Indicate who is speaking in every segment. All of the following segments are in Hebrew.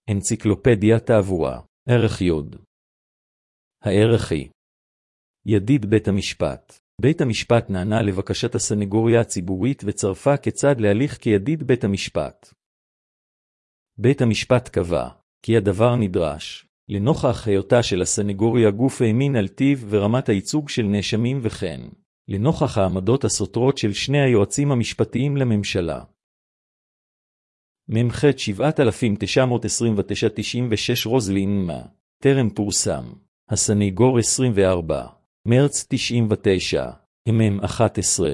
Speaker 1: אנציקלופדיה תעבורה, ערך י. הערך היא ידיד בית המשפט. בית המשפט נענה לבקשת הסנגוריה הציבורית וצרפה כצד להליך כידיד בית המשפט. בית המשפט קבע כי הדבר נדרש לנוכח היותה של הסנגוריה גוף האמין על טיב ורמת הייצוג של נאשמים וכן לנוכח העמדות הסותרות של שני היועצים המשפטיים לממשלה. ממח 7929-96 רוזלין מה, טרם פורסם. הסנגור 24, מרץ 99, MM 11.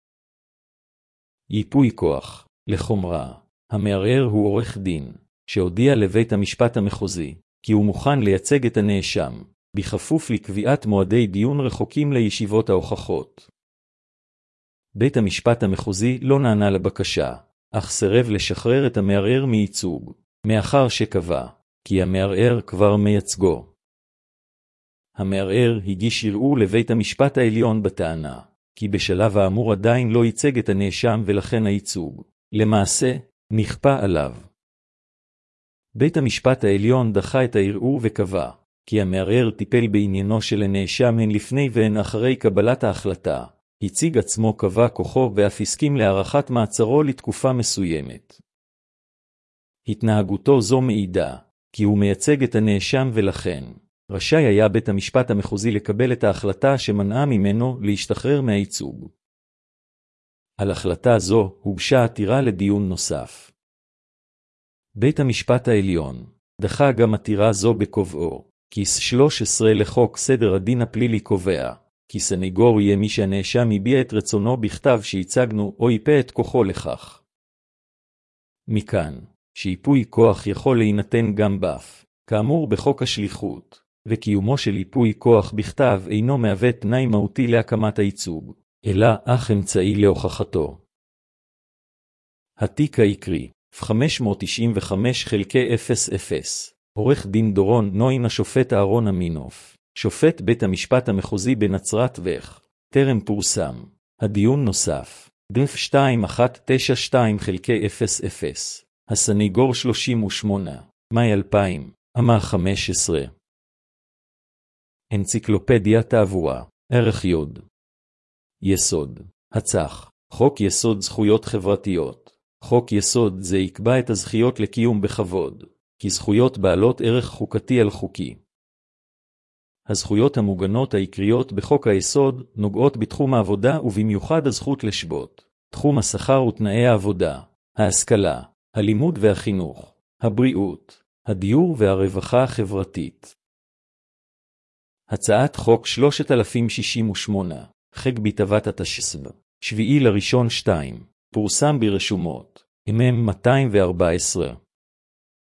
Speaker 1: ייפוי כוח, לחומרה. המערער הוא עורך דין, שהודיע לבית המשפט המחוזי, כי הוא מוכן לייצג את הנאשם, בכפוף לקביעת מועדי דיון רחוקים לישיבות ההוכחות. בית המשפט המחוזי לא נענה לבקשה, אך סירב לשחרר את המערער מייצוג, מאחר שקבע, כי המערער כבר מייצגו. המערער הגיש ערעור לבית המשפט העליון בטענה, כי בשלב האמור עדיין לא ייצג את הנאשם ולכן הייצוג, למעשה, נכפה עליו. בית המשפט העליון דחה את הערעור וקבע, כי המערער טיפל בעניינו של הנאשם הן לפני והן אחרי קבלת ההחלטה, הציג עצמו קבע כוחו ואף הסכים להארכת מעצרו לתקופה מסוימת. התנהגותו זו מעידה, כי הוא מייצג את הנאשם ולכן, רשאי היה בית המשפט המחוזי לקבל את ההחלטה שמנעה ממנו להשתחרר מהייצוג. על החלטה זו הוגשה עתירה לדיון נוסף. בית המשפט העליון דחה גם עתירה זו בקובעו, כי 13 לחוק סדר הדין הפלילי קובע, כי סניגור יהיה מי שהנאשם הביע את רצונו בכתב שהצגנו או ייפה את כוחו לכך. מכאן, שייפוי כוח יכול להינתן גם באף, כאמור בחוק השליחות, וקיומו של ייפוי כוח בכתב אינו מהווה תנאי מהותי להקמת הייצוג, אלא אך אמצעי להוכחתו. התיק העיקרי, 595/00, עורך דין דורון נוין השופט אהרון אמינוף, שופט בית המשפט המחוזי בנצרת וכ, טרם פורסם. הדיון נוסף, דף 2192/00, הסניגור 38, מאי 2000, אמה 15. אנציקלופדיה תעבורה, ערך י. יסוד, הצח, חוק יסוד זכויות חברתיות. חוק יסוד זה יקבע את הזכויות לקיום בכבוד, כי זכויות בעלות ערך חוקתי על חוקי. הזכויות המוגנות העיקריות בחוק היסוד נוגעות בתחום העבודה ובמיוחד הזכות לשבות, תחום השכר ותנאי העבודה, ההשכלה, הלימוד והחינוך, הבריאות, הדיור והרווחה החברתית. הצעת חוק 3068, חג בטבת התשס"ב, 7/1/2, פורסם ברשומות, MM 214.